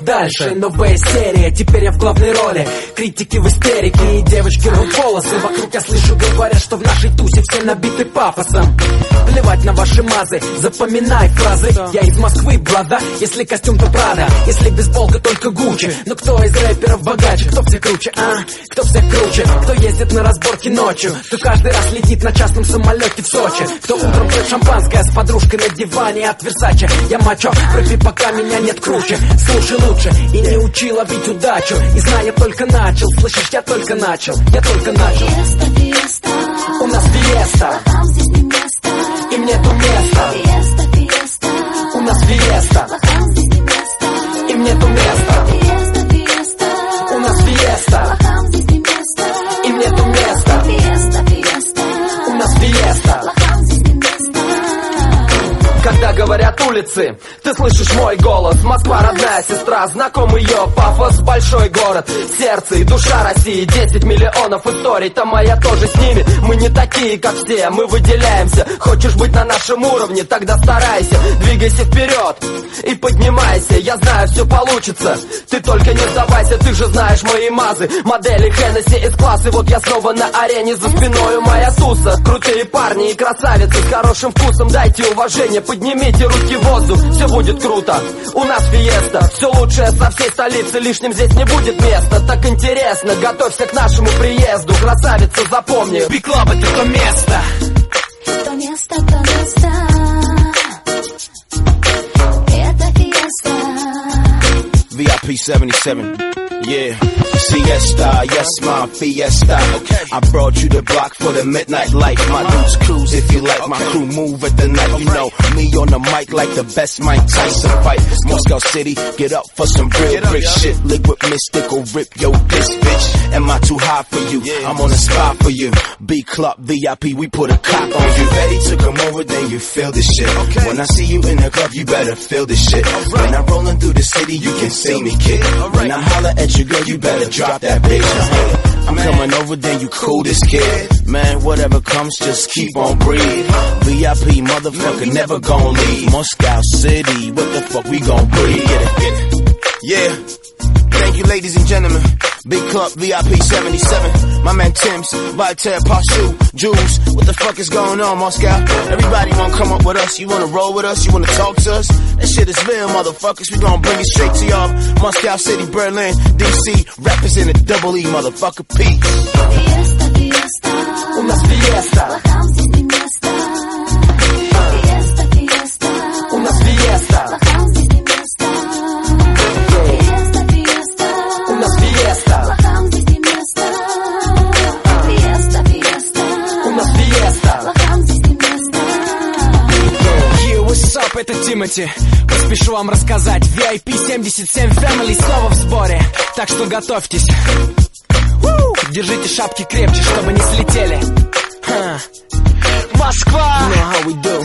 дальше. Новая серия, теперь я в главной роли. Критики в истерике и девочки рвут волосы. Вокруг я слышу, говорят, что в нашей тусе все набиты пафосом. Плевать на ваши мазы, запоминай фразы. Я из Москвы, брада, если костюм, то Прада. Если бейсболка, только Гуччи. Но кто из рэперов богаче? Кто все круче, а? Кто все круче? Кто ездит на разборки ночью? Кто каждый раз летит на частном самолете в Сочи? Кто утром пьет шампанское с подружкой на диване от Версаче? Я мачо, пропи, пока меня нет круче. Слушай лучше и не учи ловить удачу. И знай, я только начал, слышишь, я только начал. Я только начал. Фиеста, фиеста. У нас фиеста. Лохам здесь не место. Им нету места. Фиеста, фиеста. У нас фиеста. Лохам здесь не место. Им нету места. Фиеста, фиеста. У нас фиеста. Лохам здесь не место. Им нету места. Фиеста, фиеста. У нас фиеста. Лохам здесь не место. Когда говорят улицы, ты слышишь мой голос. Москва родная сестра, знаком ее пафос. Большой город, сердце и душа России. 10 миллионов историй, там моя тоже с ними. Мы не такие, как все, мы выделяемся. Хочешь быть на нашем уровне, тогда старайся. Двигайся вперед и поднимайся. Я знаю, все получится, ты только не сдавайся. Ты же знаешь мои мазы, модели Хеннесси из класса. Вот я снова на арене, за спиною моя туса. Крутые парни и красавицы с хорошим вкусом. Дайте уважение, поднимите руки в воздух, все будет круто. У нас фиеста, все лучшее со всей столицы. Лишним здесь не будет места. Так интересно, готовься к нашему приезду. Красавица, запомни, Big Club — это то место. То место, то место. Это фиеста. VIP 77, yeah. Siesta, yes, my fiesta. I brought you the block for the midnight light. My dudes cruise if you like. My crew move at the night. You know me on the mic like the best Mike Tyson fight. Moscow City, get up for some real brick shit. Liquid mystic or rip yo this bitch. Am I too high for you? I'm on the spot for you. B Club VIP, we put a cop on you. Ready to come over, then you feel this shit. When I see you in the club, you better feel this shit. When I'm rolling through the city, you can see me, kid. When I holler at your girl, you better drop that bitch. I'm coming over, then you cool this kid. Man, whatever comes, just keep on breathe. VIP, motherfucker, never gon' leave. Moscow City, what the fuck we gon' breathe? Get it. Yeah. Thank you, ladies and gentlemen. Big Club VIP 77. My man Tim's, Voltaire, Pashu, Jules. What the fuck is going on, Moscow? Everybody wanna come up with us? You wanna roll with us? You wanna talk to us? That shit is real, motherfuckers. We gon' bring it straight to y'all. Moscow City, Berlin, DC. Represented double E, motherfucker. Peace. Фиеста, фиеста. У нас фиеста. Лохам здесь не место. Фиеста, фиеста. У нас фиеста. Лохам здесь не место. Фиеста, фиеста. У нас фиеста. Лохам здесь не место. Фиеста, фиеста. У нас фиеста. Лохам здесь не место. Yo, what's up, это Тимати. Поспешу вам рассказать. VIP 77 Family снова в сборе. Так что готовьтесь. Держите шапки крепче, чтобы не слетели. Москва! You know how we do.